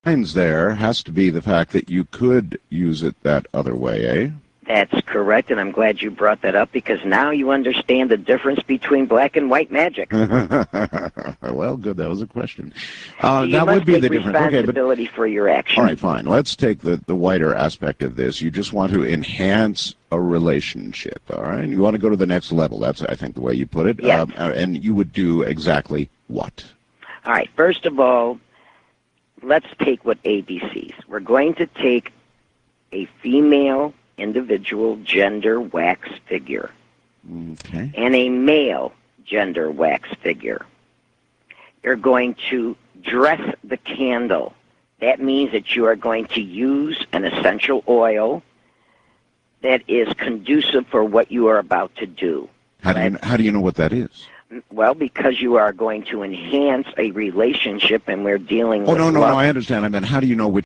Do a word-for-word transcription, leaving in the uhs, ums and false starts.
Lines there has to be the fact that you could use it that other way, eh? That's correct, and I'm glad you brought that up because now you understand the difference between black and white magic. Well, good. That was a question. Uh, you that must would be take the difference. Okay, but responsibility for your action. all right, fine. Let's take the, the wider aspect of this. You just want to enhance a relationship, all right? You want to go to the next level. That's, I think, the way you put it. Yes. Um, and you would do exactly what? All right, first of all, let's take what A B Cs. We're going to take a female individual gender wax figure Okay. and a male gender wax figure. You're going to dress the candle. That means that you are going to use an essential oil that is conducive for what you are about to do. How do you, how do you know what that is? Well, because you are going to enhance a relationship and we're dealing Oh, with no, no, love. no, I understand. I mean, how do you know which